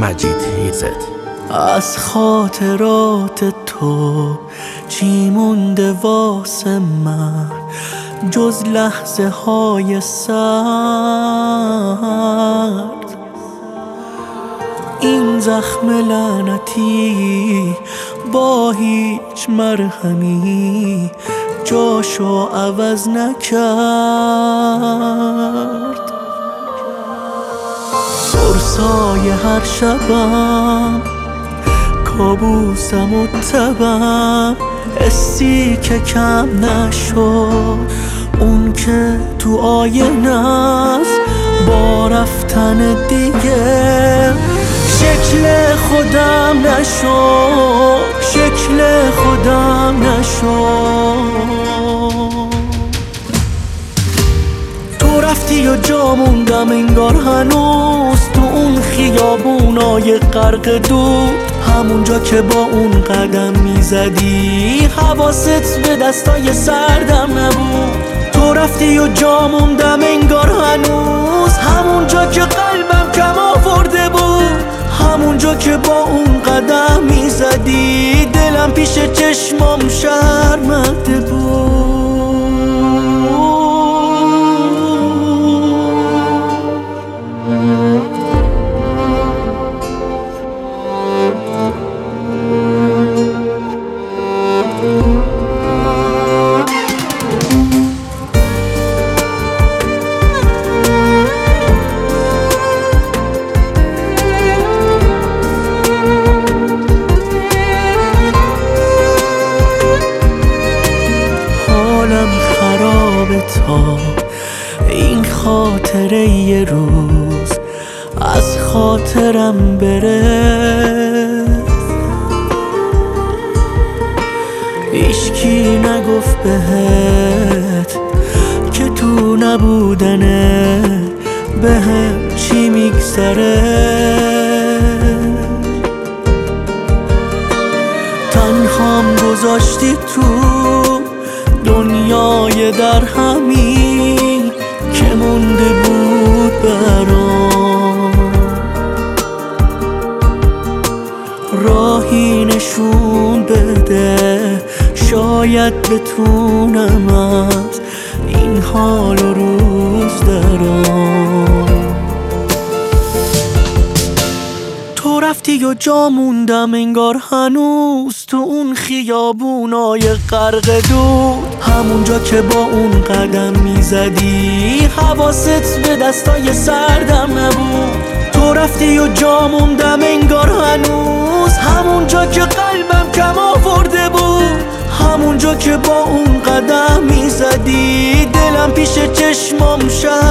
مجید هیزت. از خاطرات تو چی مونده واسه من جز لحظه های سرد؟ این زخم لعنتی با هیچ مرهمی جاشو عوض نکرد. فرسای هر شبم کابوسم و تبم حسی که کم نشد اون که تو آینه است با رفتن دیگه شکل خودم نشد، شکل خودم نشد. تو رفتی و جا موندم انگار هنوز تو اون خیابونای غرق دود، همونجا که با اون قدم میزدی حواست به دستای سردم نبود. تو رفتی و جا موندم انگار هنوز همونجا که قلبم کم آورده بود، همونجا که با اون قدم میزدی دلم پیش چشمام شرمنده بود. تا این خاطره یه روز از خاطرم بره، هیچکی نگفت بهت که تو نبودنه بهم چی میگذره. تنهام گذاشتی تو دنیای در همین که مونده بود برام، راهی نشون بده شاید بتونم از این حال و روز درام. تو رفتی و جا موندم انگار هنوز تو اون خیابونای غرق دود، همونجا که با اون قدم میزدی حواست به دستای سردم نبود. تو رفتی و جا موندم انگار هنوز همونجا که قلبم کم آورده بود، همونجا که با اون قدم میزدی دلم پیش چشمام